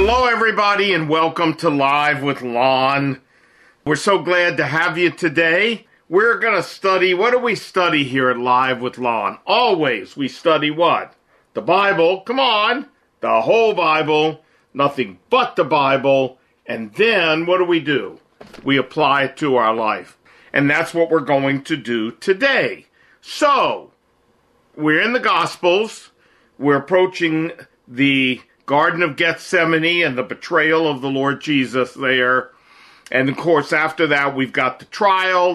Hello, everybody, and welcome to Live with Lon. We're so glad to have you today. We're going to study, what do we study here at Live with Lon? Always, we study what? The Bible. Come on. The whole Bible. Nothing but the Bible. And then, what do? We apply it to our life. And that's what we're going to do today. So, we're in the Gospels. We're approaching the Garden of Gethsemane and the betrayal of the Lord Jesus there. And, of course, after that, we've got the trial,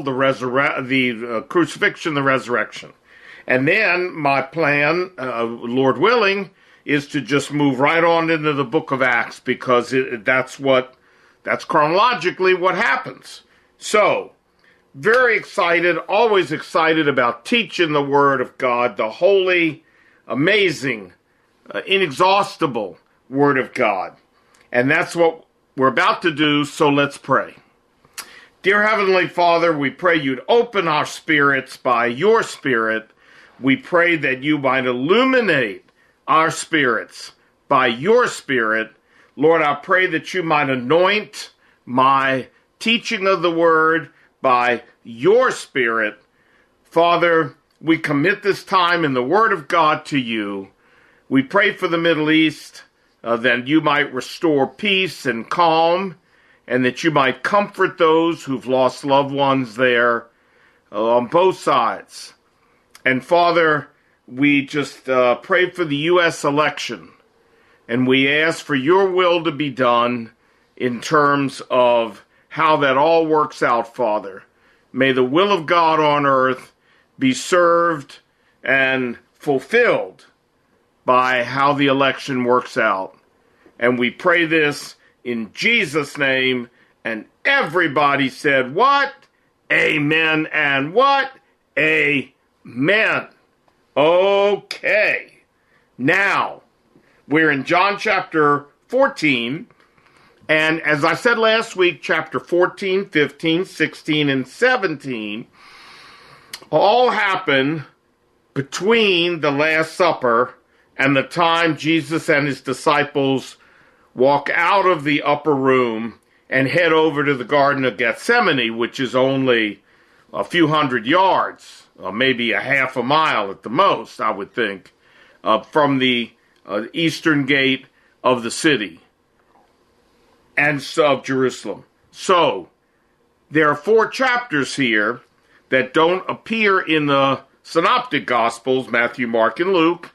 the crucifixion, the resurrection. And then my plan, Lord willing, is to just move right on into the book of Acts, because that's chronologically what happens. So, very excited, always excited about teaching the Word of God, the holy, amazing, inexhaustible Word of God. And that's what we're about to do, so let's pray. Dear Heavenly Father, we pray you'd open our spirits by your Spirit. We pray that you might illuminate our spirits by your Spirit. Lord, I pray that you might anoint my teaching of the Word by your Spirit. Father, we commit this time in the Word of God to you. We pray for the Middle East, that you might restore peace and calm, and that you might comfort those who've lost loved ones there on both sides. And Father, we just pray for the U.S. election, and we ask for your will to be done in terms of how that all works out, Father. May the will of God on earth be served and fulfilled by how the election works out. And we pray this in Jesus' name. And everybody said, what? Amen. And what? Amen. Okay. Now, we're in John chapter 14. And as I said last week, chapter 14, 15, 16, and 17 all happen between the Last Supper and the time Jesus and his disciples walk out of the upper room and head over to the Garden of Gethsemane, which is only a few hundred yards, maybe a half a mile at the most, I would think, from the eastern gate of the city and of Jerusalem. So, there are 4 chapters here that don't appear in the Synoptic Gospels, Matthew, Mark, and Luke,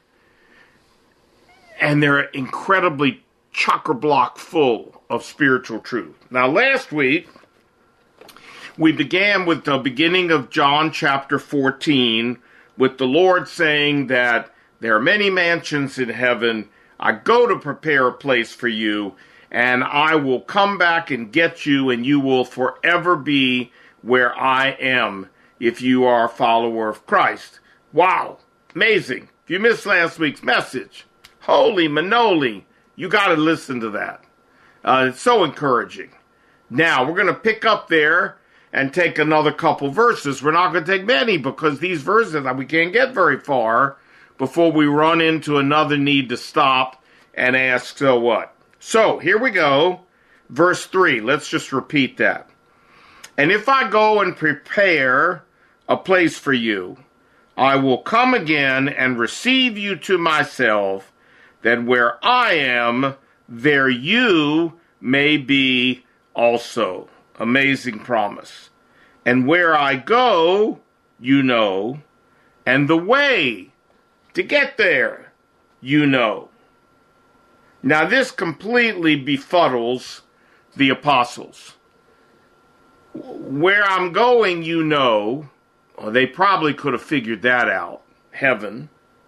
and they're incredibly chock-a-block full of spiritual truth. Now, last week, we began with the beginning of John chapter 14, with the Lord saying that there are many mansions in heaven. I go to prepare a place for you, and I will come back and get you, and you will forever be where I am if you are a follower of Christ. Wow, amazing. If you missed last week's message, holy manoli, you got to listen to that. It's so encouraging. Now, we're going to pick up there and take another couple verses. We're not going to take many, because these verses, we can't get very far before we run into another need to stop and ask, so what? So, here we go. Verse 3, let's just repeat that. And if I go and prepare a place for you, I will come again and receive you to myself, that where I am, there you may be also. Amazing promise. And where I go, you know, and the way to get there, you know. Now, this completely befuddles the apostles. Where I'm going, you know. Well, they probably could have figured that out. Heaven.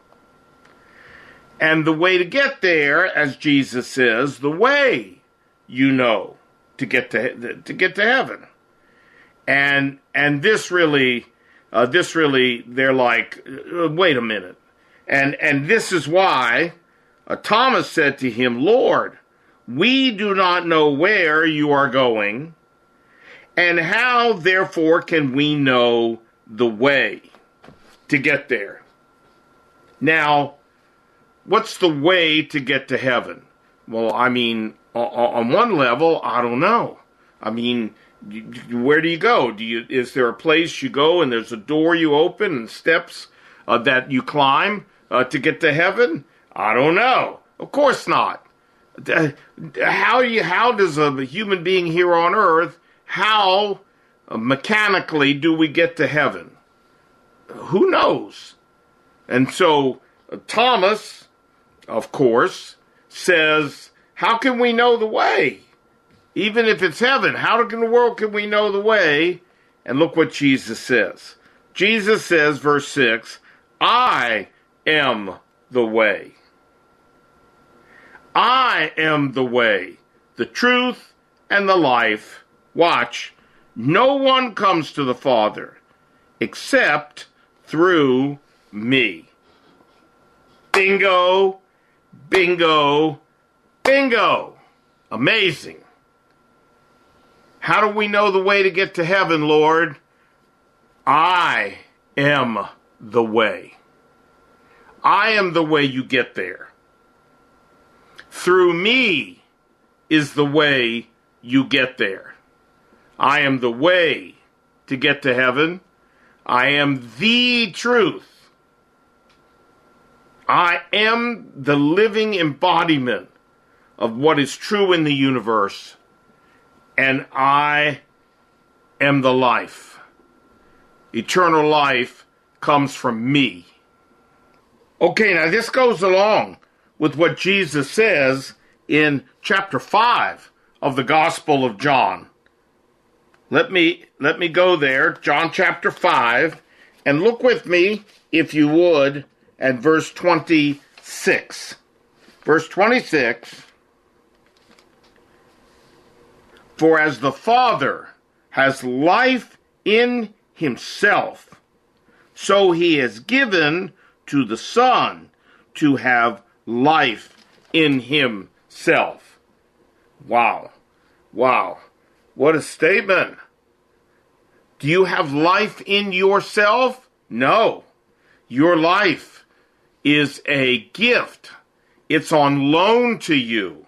And the way to get there, as Jesus says, the way, you know, to get to heaven. And this really, they're like, wait a minute. And this is why Thomas said to him, Lord, we do not know where you are going, and how, therefore, can we know the way to get there? Now, what's the way to get to heaven? Well, I mean, on one level, I don't know. I mean, where do you go? Is there a place you go and there's a door you open and steps that you climb to get to heaven? I don't know. Of course not. How does a human being here on earth, how mechanically do we get to heaven? Who knows? And so Thomas, of course, says, how can we know the way? Even if it's heaven, how in the world can we know the way? And look what Jesus says. Jesus says, verse 6, I am the way. I am the way, the truth, and the life. Watch, no one comes to the Father except through me. Bingo, bingo, bingo. Amazing. How do we know the way to get to heaven, Lord? I am the way. I am the way you get there. Through me is the way you get there. I am the way to get to heaven. I am the truth. I am the living embodiment of what is true in the universe. And I am the life. Eternal life comes from me. Okay, now this goes along with what Jesus says in chapter 5 of the Gospel of John. Let me go there, John chapter 5, and look with me, if you would, at verse 26. Verse 26, for as the Father has life in himself, so he has given to the Son to have life in himself. Wow. Wow. What a statement. Do you have life in yourself? No. Your life is a gift. It's on loan to you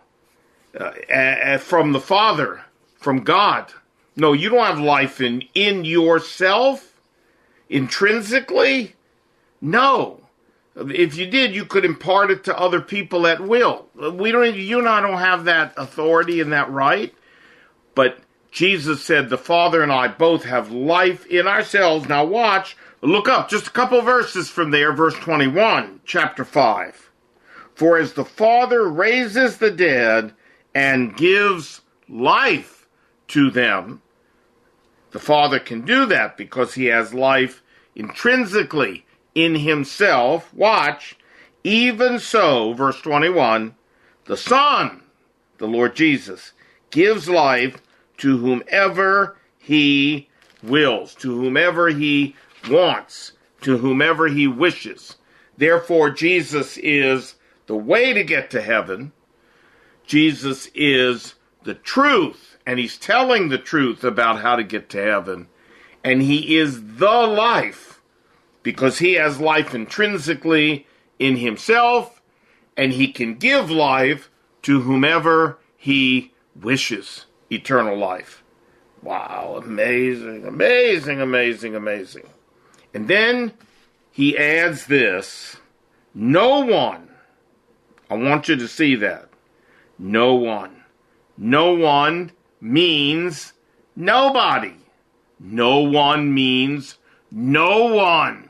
from the Father, from God. No, you don't have life in yourself intrinsically. No. If you did, you could impart it to other people at will. You and I don't have that authority and that right. But Jesus said the Father and I both have life in ourselves. Now watch, look up just a couple verses from there, verse 21, chapter 5. For as the Father raises the dead and gives life to them, the Father can do that because he has life intrinsically in himself. Watch, even so, verse 21, the Son, the Lord Jesus, gives life to whomever he wills, to whomever he wants, to whomever he wishes. Therefore, Jesus is the way to get to heaven. Jesus is the truth, and he's telling the truth about how to get to heaven. And he is the life, because he has life intrinsically in himself, and he can give life to whomever he wishes. Eternal life. Wow, amazing, amazing, amazing, amazing. And then he adds this, no one, I want you to see that, no one. No one means nobody. No one means no one.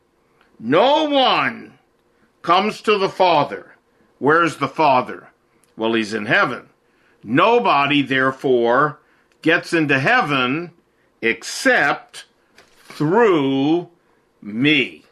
No one comes to the Father. Where's the Father? Well, he's in heaven. Nobody, therefore, gets into heaven except through me.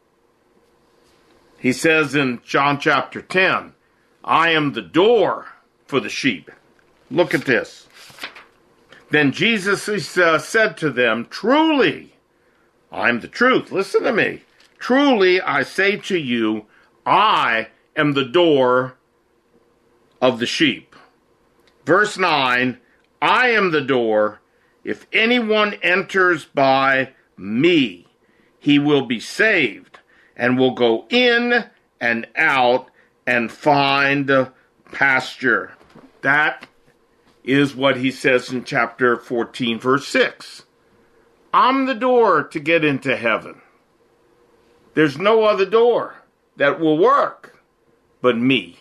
He says in John chapter 10, I am the door for the sheep. Look at this. Then Jesus said to them, truly, I am the truth. Listen to me. Truly, I say to you, I am the door of the sheep. Verse 9, I am the door. If anyone enters by me, he will be saved and will go in and out and find pasture. That is what he says in chapter 14, verse 6. I'm the door to get into heaven. There's no other door that will work but me.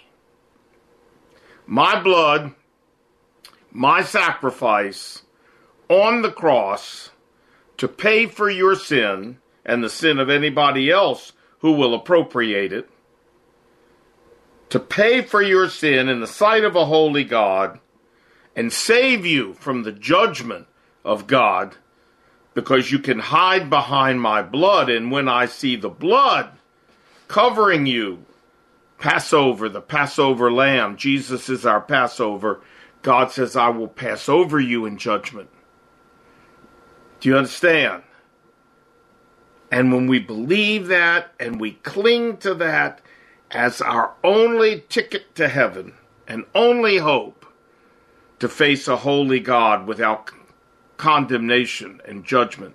My blood, my sacrifice on the cross to pay for your sin and the sin of anybody else who will appropriate it, to pay for your sin in the sight of a holy God and save you from the judgment of God, because you can hide behind my blood. And when I see the blood covering you, Passover, the Passover lamb, Jesus is our Passover. God says, I will pass over you in judgment. Do you understand? And when we believe that and we cling to that as our only ticket to heaven and only hope to face a holy God without condemnation and judgment,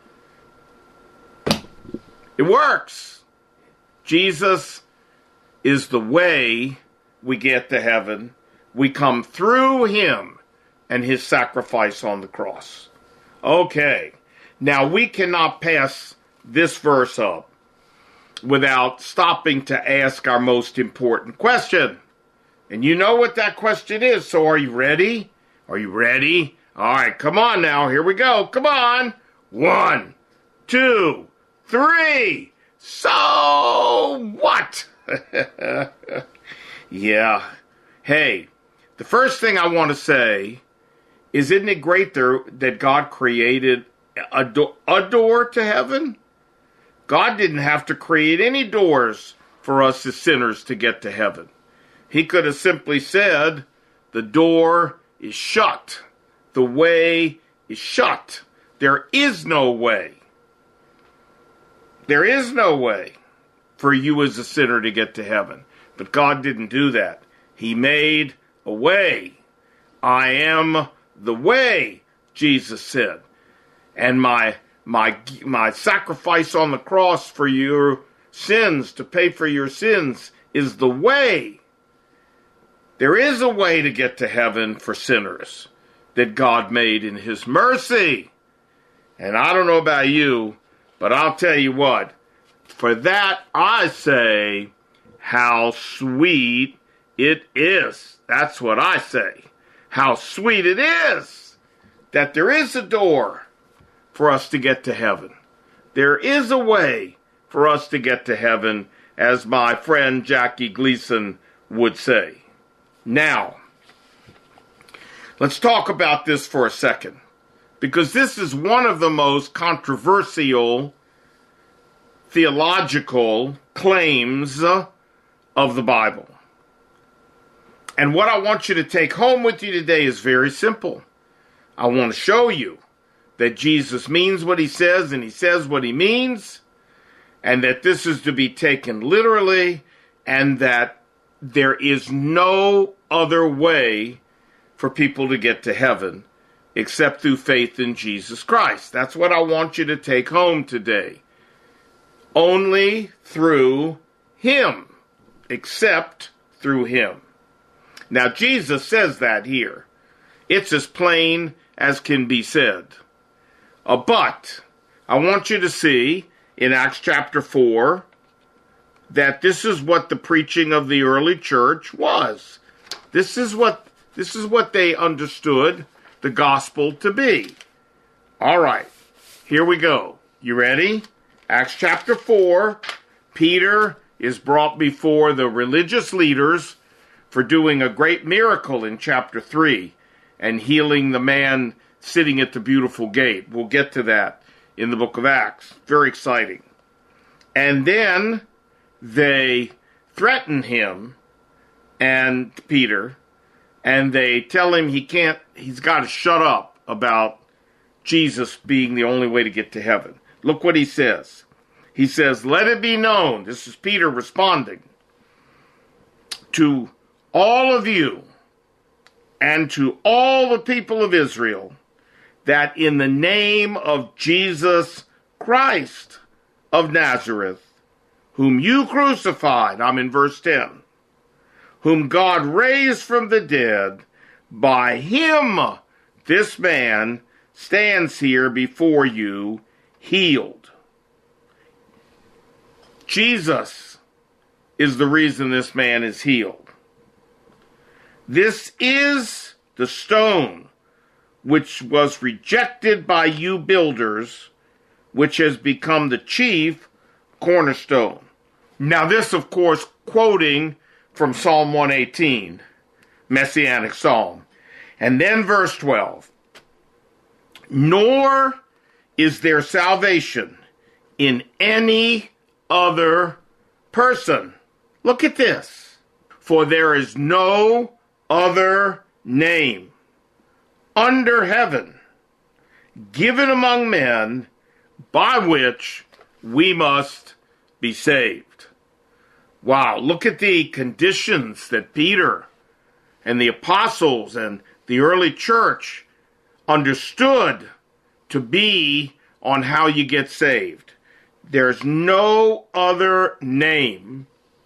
it works. Jesus is the way we get to heaven. We come through him and his sacrifice on the cross. Okay, now we cannot pass this verse up without stopping to ask our most important question. And you know what that question is, so are you ready? Are you ready? All right, come on now, here we go. Come on. 1, 2, 3. So what? Yeah. Hey, the first thing I want to say is, isn't it great that God created a door to heaven? God didn't have to create any doors for us as sinners to get to heaven. He could have simply said, the door is shut. The way is shut. There is no way. There is no way for you as a sinner to get to heaven. But God didn't do that. He made a way. I am the way, Jesus said. And my sacrifice on the cross for your sins, to pay for your sins, is the way. There is a way to get to heaven for sinners that God made in his mercy. And I don't know about you, but I'll tell you what, for that I say, how sweet it is. That's what I say. How sweet it is that there is a door for us to get to heaven. There is a way for us to get to heaven, as my friend Jackie Gleason would say. Now, let's talk about this for a second, because this is one of the most controversial theological claims of the Bible. And what I want you to take home with you today is very simple. I want to show you that Jesus means what he says, and he says what he means, and that this is to be taken literally, and that there is no other way for people to get to heaven except through faith in Jesus Christ. That's what I want you to take home today. Only through him, except through him. Now, Jesus says that here. It's as plain as can be said. But I want you to see in Acts chapter 4 that this is what the preaching of the early church was. This is what they understood the gospel to be. All right, here we go. You ready? Acts chapter 4, Peter is brought before the religious leaders for doing a great miracle in chapter 3 and healing the man sitting at the beautiful gate. We'll get to that in the book of Acts. Very exciting. And then they threaten him and Peter, and they tell him he's got to shut up about Jesus being the only way to get to heaven. Look what he says. He says, "Let it be known," this is Peter responding, "to all of you and to all the people of Israel, that in the name of Jesus Christ of Nazareth, whom you crucified," I'm in verse 10, whom God raised from the dead, by him this man stands here before you healed. Jesus is the reason this man is healed. This is the stone which was rejected by you builders, which has become the chief cornerstone. Now this, of course, quoting from Psalm 118, Messianic Psalm. And then verse 12. Nor is there salvation in any other person. Look at this. For there is no other name under heaven given among men by which we must be saved. Wow, look at the conditions that Peter and the apostles and the early church understood to be on how you get saved. There's no other name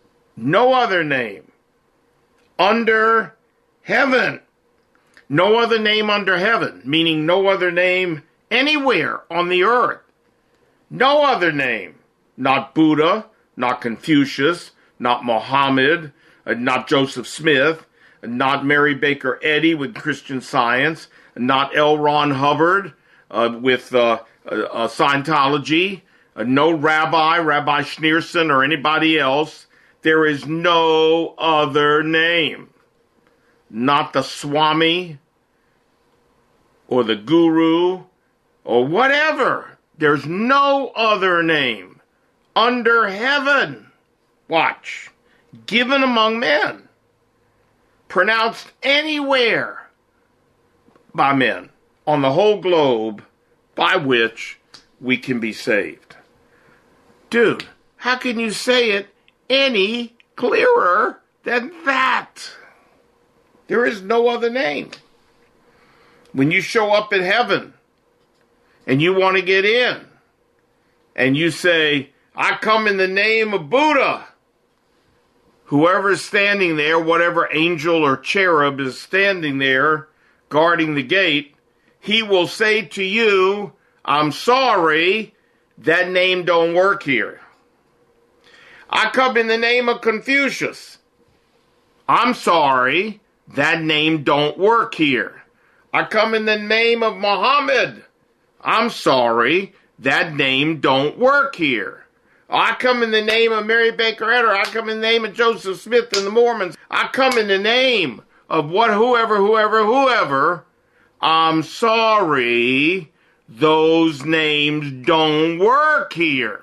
under heaven. No other name under heaven, meaning no other name anywhere on the earth. No other name. Not Buddha, not Confucius, not Mohammed, not Joseph Smith, not Mary Baker Eddy with Christian Science, not L. Ron Hubbard with Scientology, no Rabbi Schneerson or anybody else. There is no other name. Not the Swami or the Guru or whatever. There's no other name under heaven. Watch. Given among men. Pronounced anywhere by men on the whole globe by which we can be saved. Dude, how can you say it any clearer than that? There is no other name. When you show up in heaven and you want to get in and you say, I come in the name of Buddha, whoever's standing there, whatever angel or cherub is standing there guarding the gate, he will say to you, I'm sorry, that name don't work here. I come in the name of Confucius. I'm sorry, that name don't work here. I come in the name of Muhammad. I'm sorry, that name don't work here. I come in the name of Mary Baker Eddy. I come in the name of Joseph Smith and the Mormons. I come in the name of whoever. I'm sorry, those names don't work here.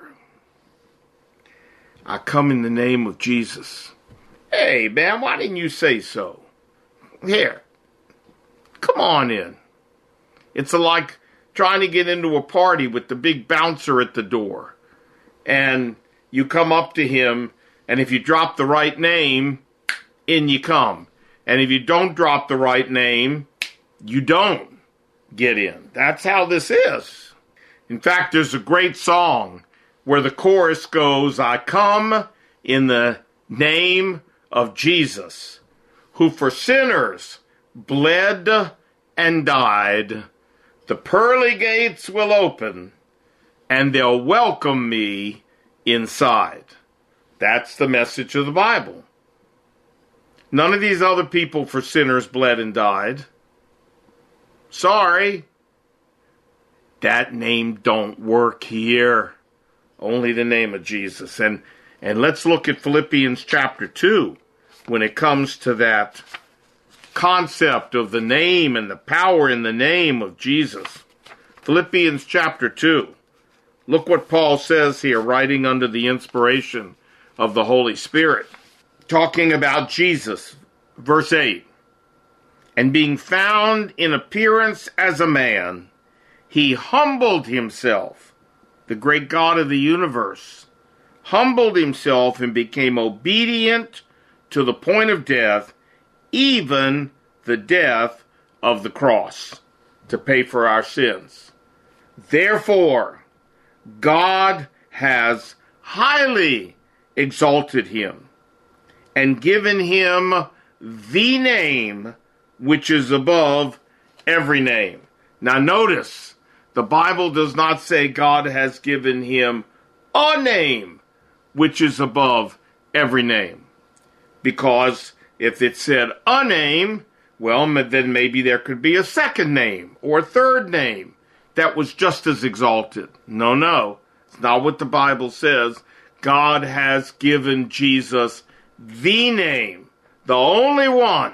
I come in the name of Jesus. Hey, man, why didn't you say so? Here, come on in. It's like trying to get into a party with the big bouncer at the door. And you come up to him, and if you drop the right name, in you come. And if you don't drop the right name, you don't get in. That's how this is. In fact, there's a great song where the chorus goes, I come in the name of Jesus, who for sinners bled and died. The pearly gates will open, and they'll welcome me inside. That's the message of the Bible. None of these other people for sinners bled and died. Sorry. That name don't work here. Only the name of Jesus. And let's look at Philippians chapter 2 when it comes to that concept of the name and the power in the name of Jesus. Philippians chapter 2. Look what Paul says here, writing under the inspiration of the Holy Spirit. Talking about Jesus, verse 8. And being found in appearance as a man, he humbled himself, the great God of the universe, humbled himself and became obedient to the point of death, even the death of the cross, to pay for our sins. Therefore, God has highly exalted him and given him the name which is above every name. Now notice, the Bible does not say God has given him a name which is above every name. Because if it said a name, well, then maybe there could be a second name or a third name that was just as exalted. No. It's not what the Bible says. God has given Jesus the name, the only one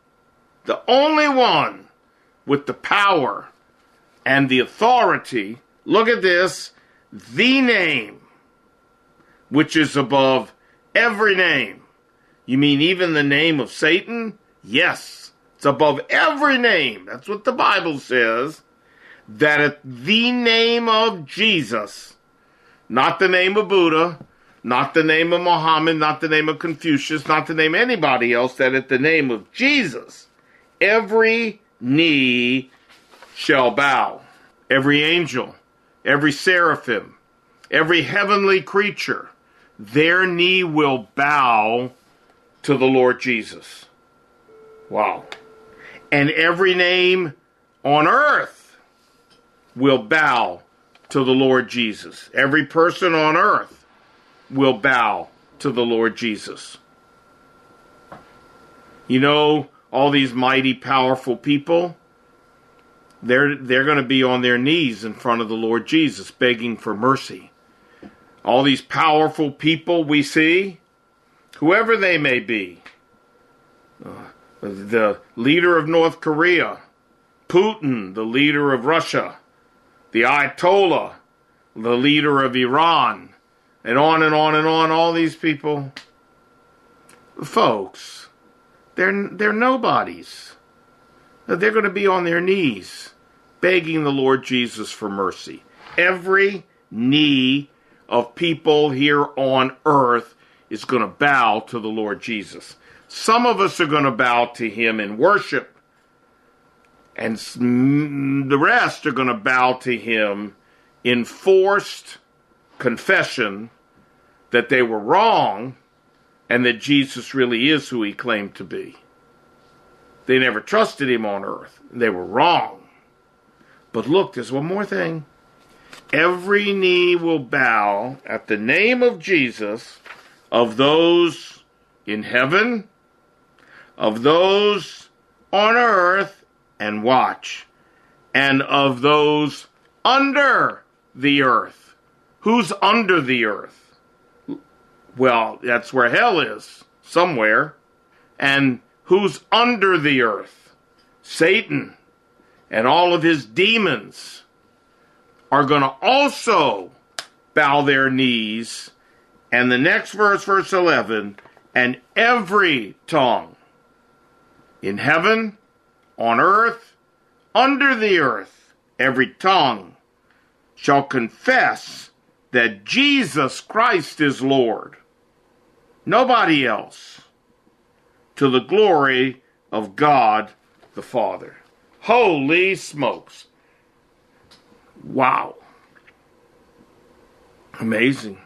with the power and the authority. Look at this, the name which is above every name. You mean even the name of Satan? Yes, it's above every name. That's what the Bible says. That at the name of Jesus, not the name of Buddha, not the name of Muhammad, not the name of Confucius, not the name of anybody else, that at the name of Jesus, every knee shall bow. Every angel, every seraphim, every heavenly creature, their knee will bow to the Lord Jesus. Wow. And every name on earth will bow to the Lord Jesus. Every person on earth will bow to the Lord Jesus. You know, all these mighty, powerful people, they're going to be on their knees in front of the Lord Jesus, begging for mercy. All these powerful people we see, whoever they may be, the leader of North Korea, Putin, the leader of Russia, the Ayatollah, the leader of Iran, and on and on and on, all these people, folks, they're nobodies. They're going to be on their knees, begging the Lord Jesus for mercy. Every knee of people here on earth is going to bow to the Lord Jesus. Some of us are going to bow to him in worship, and the rest are going to bow to him in forced confession that they were wrong and that Jesus really is who he claimed to be. They never trusted him on earth. They were wrong. But look, there's one more thing. Every knee will bow at the name of Jesus, of those in heaven, of those on earth, and watch, and of those under the earth. Who's under the earth? Well, that's where hell is, somewhere. And who's under the earth? Satan and all of his demons are going to also bow their knees. And the next verse, verse 11, and every tongue in heaven, on earth, under the earth, every tongue shall confess that Jesus Christ is Lord. Nobody else. To the glory of God the Father. Holy smokes. Wow. Amazing.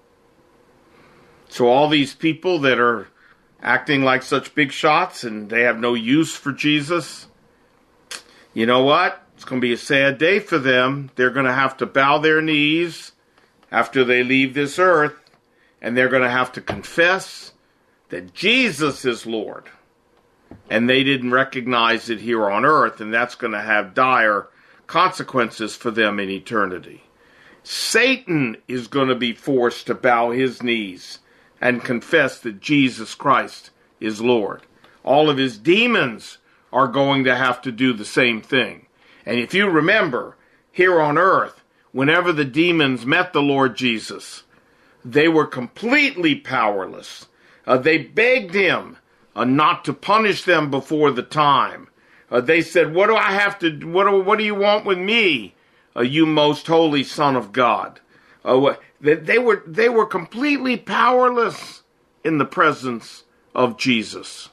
So all these people that are acting like such big shots and they have no use for Jesus, you know what? It's going to be a sad day for them. They're going to have to bow their knees after they leave this earth, and they're going to have to confess that Jesus is Lord. And they didn't recognize it here on earth, and that's going to have dire consequences for them in eternity. Satan is going to be forced to bow his knees and confess that Jesus Christ is Lord. All of his demons are going to have to do the same thing. And if you remember, here on earth, whenever the demons met the Lord Jesus, they were completely powerless. They begged him not to punish them before the time. They said, what do I have to, what do you want with me, you most holy Son of God? They were completely powerless in the presence of Jesus.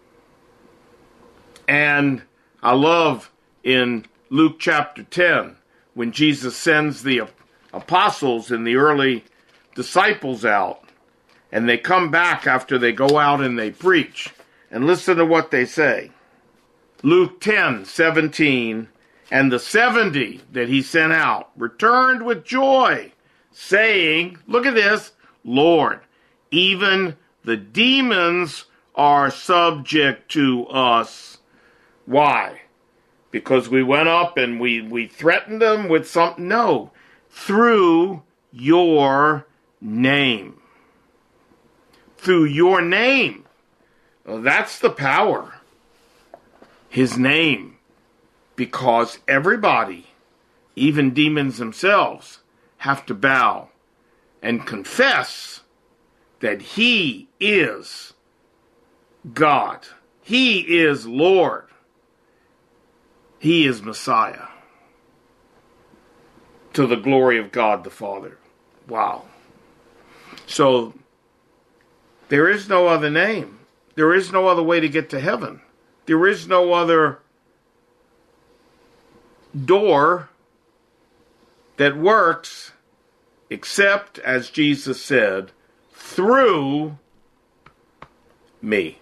And I love in Luke chapter 10, when Jesus sends the apostles and the early disciples out, And they come back after they go out and they preach. And listen to what they say. Luke 10:17, and the 70 that he sent out returned with joy, saying, look at this, Lord, even the demons are subject to us. Why? Because we went up and we threatened them with something? No. Through your name. Through your name. Well, that's the power. His name. Because everybody, even demons themselves, have to bow and confess that he is God. He is Lord. He is Messiah. To the glory of God the Father. Wow. So, there is no other name. There is no other way to get to heaven. There is no other door that works except, as Jesus said, through me.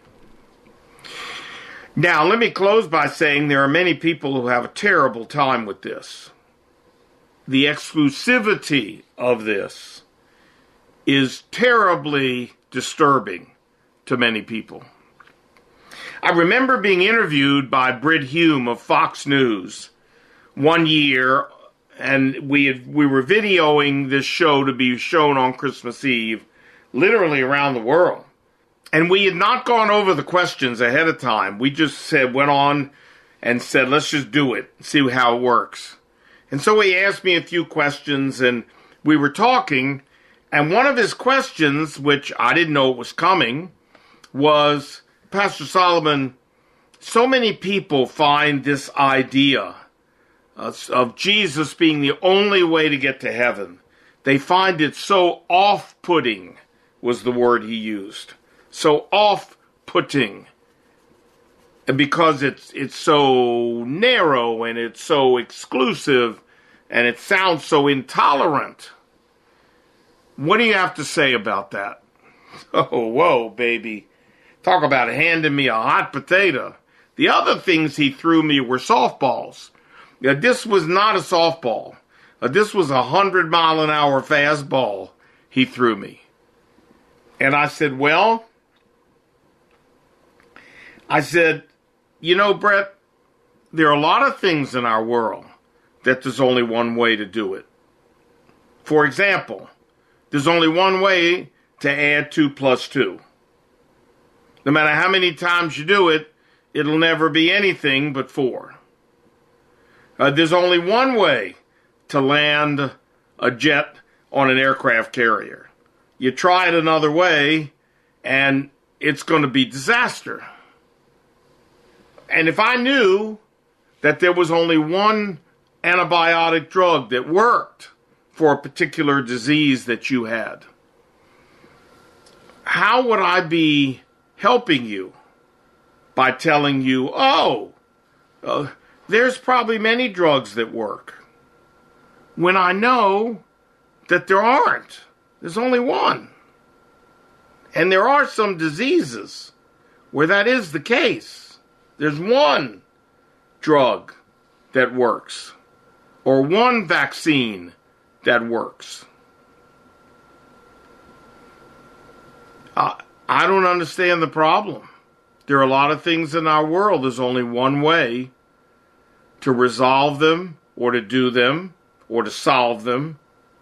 Now, let me close by saying there are many people who have a terrible time with this. The exclusivity of this is terribly disturbing to many people. I remember being interviewed by Brit Hume of Fox News one year, and we were videoing this show to be shown on Christmas Eve, literally around the world. And we had not gone over the questions ahead of time. We just went on and said, let's just do it, see how it works. And so he asked me a few questions, and we were talking, and one of his questions, which I didn't know was coming, was, Pastor Solomon, so many people find this idea of Jesus being the only way to get to heaven. They find it so off-putting, was the word he used. So off-putting. And because it's so narrow and it's so exclusive and it sounds so intolerant. What do you have to say about that? Oh, whoa, baby. Talk about handing me a hot potato. The other things he threw me were softballs. Now, this was not a softball. This was 100-mile-an-hour fastball he threw me. And I said, you know, Brett, there are a lot of things in our world that there's only one way to do it. For example, there's only one way to add 2 plus 2. No matter how many times you do it, it'll never be anything but 4. There's only one way to land a jet on an aircraft carrier. You try it another way, and it's going to be disaster. And if I knew that there was only one antibiotic drug that worked for a particular disease that you had, how would I be helping you by telling you, there's probably many drugs that work, when I know that there aren't? There's only one. And there are some diseases where that is the case. There's one drug that works, or one vaccine that works. I don't understand the problem. There are a lot of things in our world. There's only one way to resolve them, or to do them, or to solve them.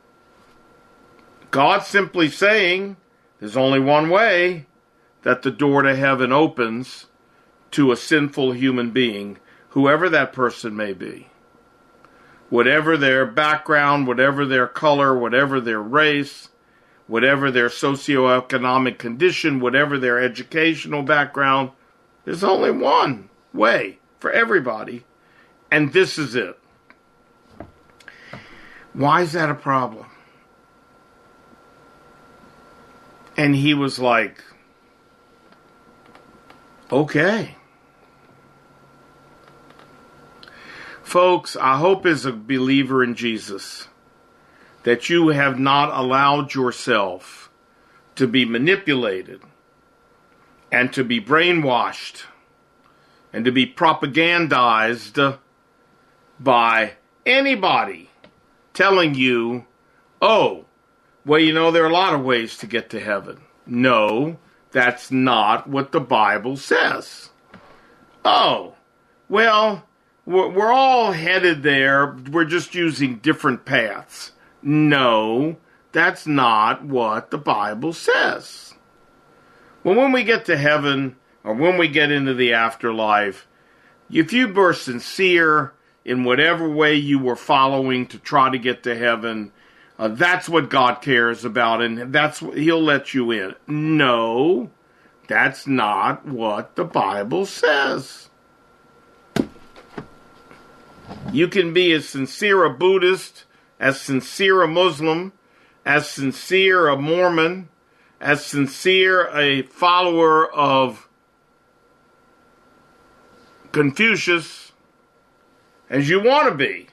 God's simply saying there's only one way that the door to heaven opens to a sinful human being, whoever that person may be. Whatever their background, whatever their color, whatever their race, whatever their socioeconomic condition, whatever their educational background, there's only one way for everybody. And this is it. Why is that a problem? And he was like, okay. Folks, I hope as a believer in Jesus that you have not allowed yourself to be manipulated and to be brainwashed and to be propagandized by anybody telling you, oh, well, you know, there are a lot of ways to get to heaven. No, that's not what the Bible says. Oh, well, we're all headed there. We're just using different paths. No, that's not what the Bible says. Well, when we get to heaven, or when we get into the afterlife, if you were sincere in whatever way you were following to try to get to heaven, that's what God cares about, and He'll let you in. No, that's not what the Bible says. You can be as sincere a Buddhist, as sincere a Muslim, as sincere a Mormon, as sincere a follower of Confucius as you want to be.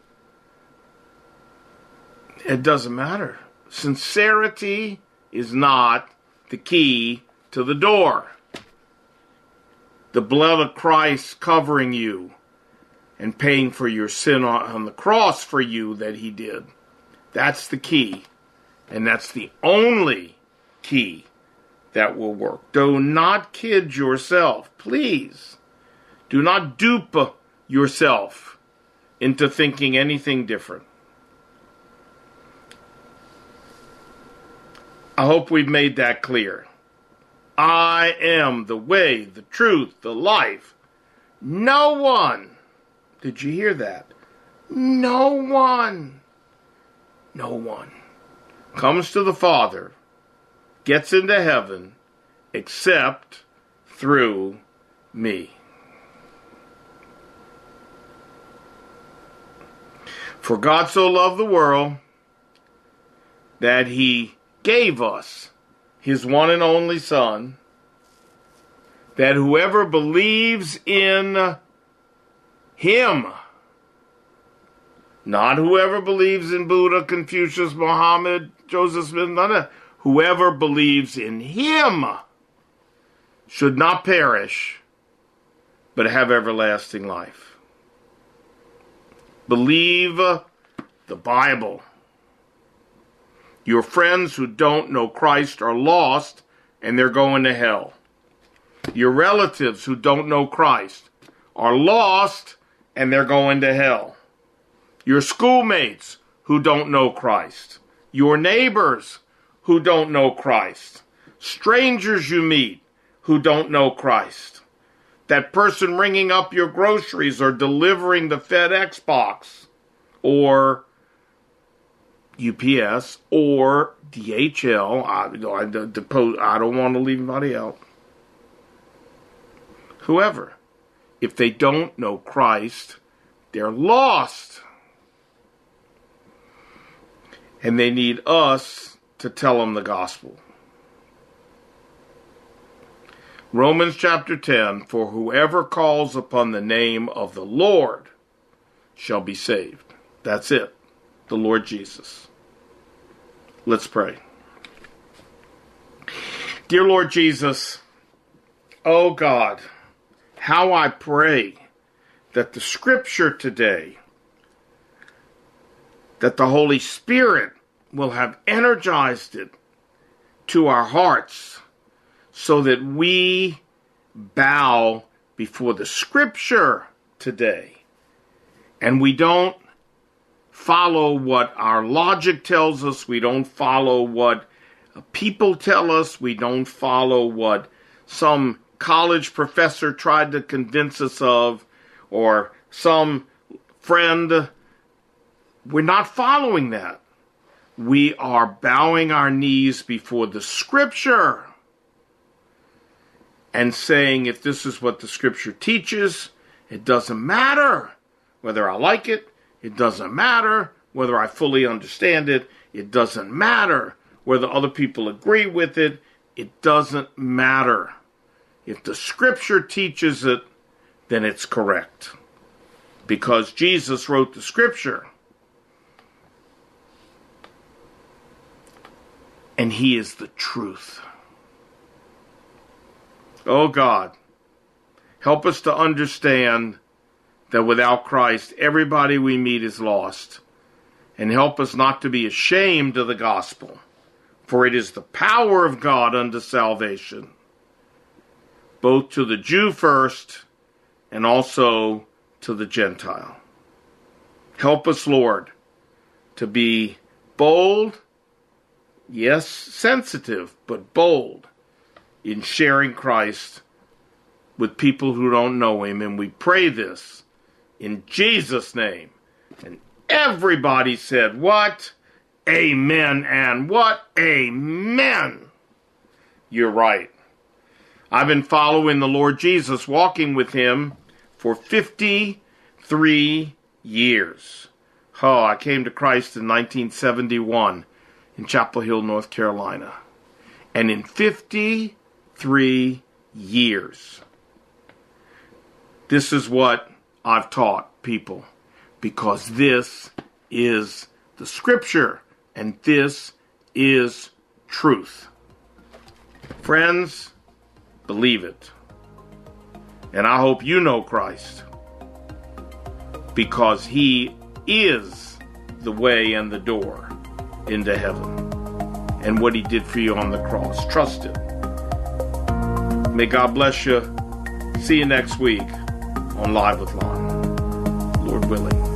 It doesn't matter. Sincerity is not the key to the door. The blood of Christ covering you and paying for your sin on the cross for you that He did. That's the key. And that's the only key that will work. Do not kid yourself, please. Do not dupe yourself into thinking anything different. I hope we've made that clear. I am the way, the truth, the life. No one, did you hear that? No one comes to the Father, gets into heaven, except through me. For God so loved the world that He gave us His one and only Son, that whoever believes in Him, not whoever believes in Buddha, Confucius, Muhammad, Joseph Smith, none of, whoever believes in Him should not perish, but have everlasting life. Believe the Bible. Your friends who don't know Christ are lost and they're going to hell. Your relatives who don't know Christ are lost and they're going to hell. Your schoolmates who don't know Christ. Your neighbors who don't know Christ. Strangers you meet who don't know Christ. That person ringing up your groceries or delivering the FedEx box or UPS or DHL. I don't want to leave anybody out. Whoever. If they don't know Christ, they're lost. And they need us to tell them the gospel. Romans chapter 10, for whoever calls upon the name of the Lord shall be saved. That's it. The Lord Jesus. Let's pray. Dear Lord Jesus, oh God, how I pray that the Scripture today, that the Holy Spirit will have energized it to our hearts so that we bow before the Scripture today and we don't follow what our logic tells us. We don't follow what people tell us. We don't follow what some college professor tried to convince us of or some friend. We're not following that. We are bowing our knees before the Scripture and saying, if this is what the Scripture teaches, it doesn't matter whether I like it. It doesn't matter whether I fully understand it. It doesn't matter whether other people agree with it. It doesn't matter. If the Scripture teaches it, then it's correct. Because Jesus wrote the Scripture. and he is the truth. Oh God, help us to understand that without Christ, everybody we meet is lost. And help us not to be ashamed of the gospel, for it is the power of God unto salvation, both to the Jew first and also to the Gentile. Help us, Lord, to be bold, yes, sensitive, but bold in sharing Christ with people who don't know him. And we pray this in Jesus' name. And everybody said, what? Amen. And what? Amen. You're right. I've been following the Lord Jesus, walking with him for 53 years. Oh, I came to Christ in 1971 in Chapel Hill, North Carolina. And in 53 years, this is what I've taught people, because this is the Scripture and this is truth. Friends, believe it. And I hope you know Christ, because he is the way and the door into heaven, and what he did for you on the cross. Trust him. May God bless you. See you next week on Live with Lon, Lord willing.